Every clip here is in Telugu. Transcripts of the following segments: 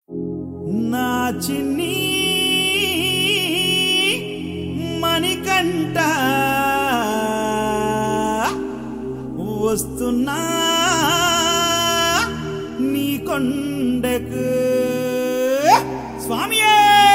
నా చిన్ని మణికంఠ వస్తున్నా నీ కొండకు స్వామియే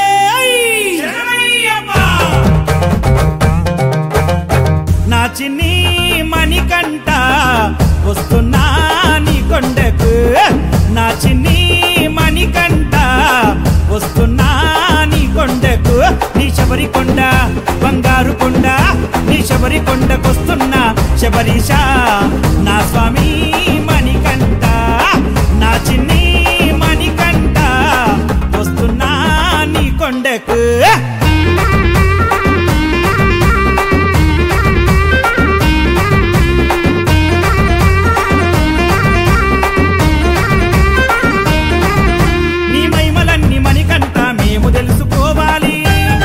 నా చిన్ని మణికంఠ వస్తున్నా నీ కొండకు నా చిన్ని మణికంఠ వస్తున్నా నీ కొండకు నీ శబరి కొండ బంగారు కొండ నీ శబరి కొండకొస్తున్నా శబరీష నా స్వామి మణికంఠ నా చిన్ని మణికంఠ వస్తున్నా నీ కొండకు తెలుసుకోవాలి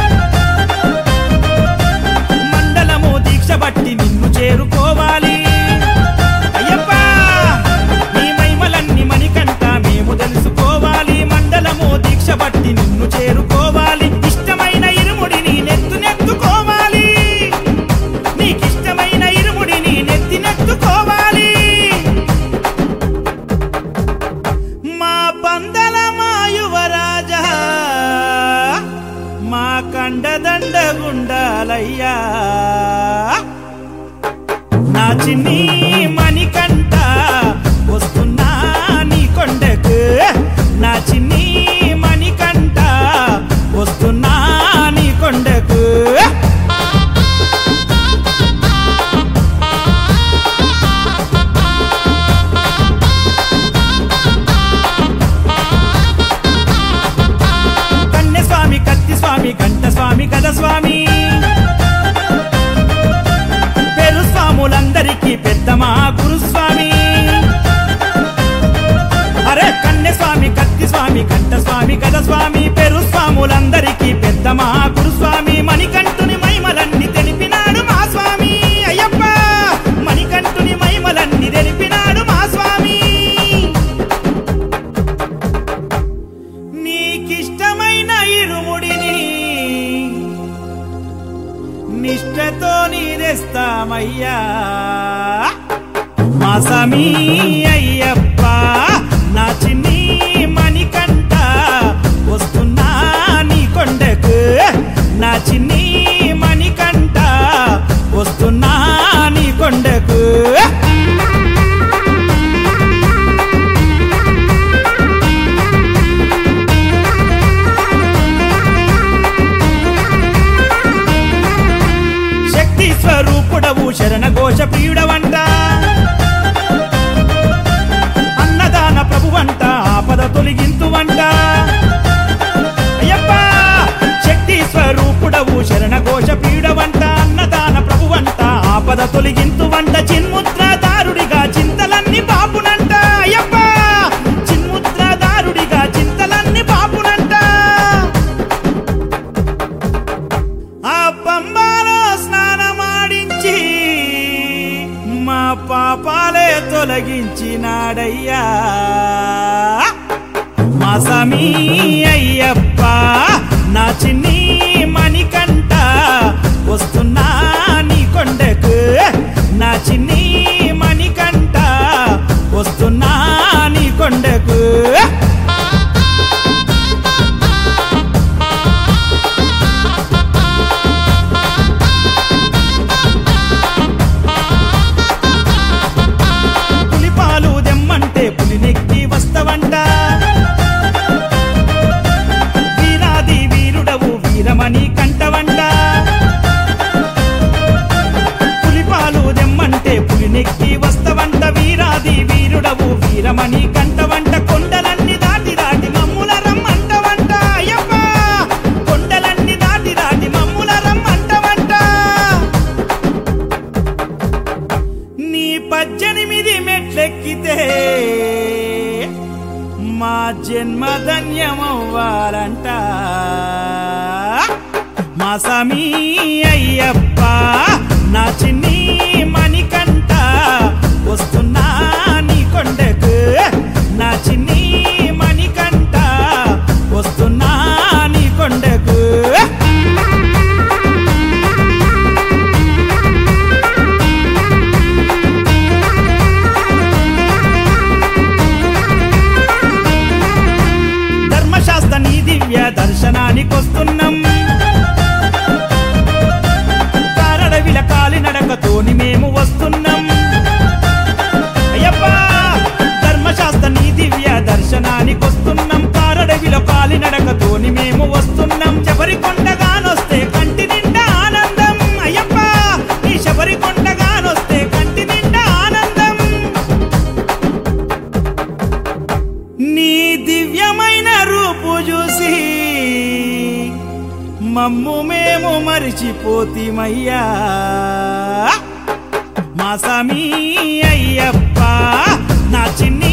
మండలము దీక్ష బట్టి నిన్ను చేరుకోవాలి అయ్యప్ప నీ మహిమలన్నీ మణికంఠ మేము తెలుసుకోవాలి మండలము దీక్ష బట్టి నిన్ను చేరుకోవాలి ఇష్టమైన ఇరుముడిని నెత్తుకోవాలి నీకిష్టమైన ఇరుముడిని నెత్తుకోవాలి మా పందల మా యువరాజా మా కండదండగుండాలయ్యా నా చిన్ని మణికంఠ వస్తున్నా నీ కొండకు నా చిన్ని మణికంఠ వస్తున్నా నీ కొండకు స్వామి కంఠ స్వామి కథ స్వామి పేరు స్వాములందరికీ పెద్ద మా గురుస్వామి అరే కన్నె స్వామి కత్తి స్వామి కంఠ స్వామి కథ స్వామి పేరు స్వాములందరికీ పెద్ద మా గురుస్వామి మణికంఠుని మహిమలన్నీ తెలిపినాడు మా స్వామి అయ్యప్ప మణికంఠుని మహిమలన్నీ తెలిపినాడు మా స్వామి నీకిష్టమైన ఇరుముడిని నిష్టతో నీరెస్తామయ్యా మా స్వామి అయ్యప్ప నా చిన్ని మణికంఠ వస్తున్నా నీ కొండకు నా చిన్ని మణికంఠ వస్తున్నా నీ కొండకు స్వరూపుడవు శరణ ఘోష ప్రియుడవంట అన్నదాన ప్రభువంట ఆపద తొలగింతువంట అయ్యప్ప శక్తి స్వరూపుడవు శరణ ఘోష ప్రియుడవంట అన్నదాన ప్రభువంట ఆపద తొలగింతువంట చిన్ముద్రదారుడిగా చింతలన్నీ బాపునంట అయ్యప్ప చిన్ముద్రదారుడిగా చింతలన్నీ బాపునంట ఆ పంబాలో స్నానమాడించి మా పాపాలే తొలగించినాడయ్యా మా స్వామి అయ్యప్ప నా చిన్ని మణికంఠ వస్తున్నా నీ కొండకు నా చిన్ని మణికంఠ వస్తున్నా నీ కొండకు పులినెక్కి వస్తవంట వీరాది వీరుడవు వీరమణి కంటవంట పులిపాలు దెమ్మంటే పులినెక్కి వస్తవంట వీరాది వీరుడవు వీరమణి కంటవంట కొండలన్నీ దాటి దాటి మమ్ముల రమ్మంటవంట అయ్యప్ప కొండలన్నీ దాటి దాటి మమ్ముల రమ్మంటవంట నీ 18 మెట్లెక్కితే మా జన్మ ధన్యమవ్వాలంట మా స్వామి అయ్యప్ప నా చిన్ని మణికంఠ వస్తున్నా నీ కొండకు నా చిన్ని మణికంఠ నీ దివ్య దర్శనానికొస్తున్నాం కారడవిల కాలినడకతోని మేము వస్తున్నాం అయ్యప్పా ధర్మశాస్త్ర నీ దివ్య దర్శనానికొస్తున్నాం కారడవిలో కాలినడకతోని మేము వస్తున్నాం శబరికొండగానొస్తే కంటి నిండా ఆనందం అయ్యప్పా నీ శబరికొండగానొస్తే కంటి నిండా ఆనందం నీ దివ్యమైన రూపు చూసి మమ్ము మేము మరిచిపోతిమయ్యా మా స్వామి అయ్యప్ప నా చిన్ని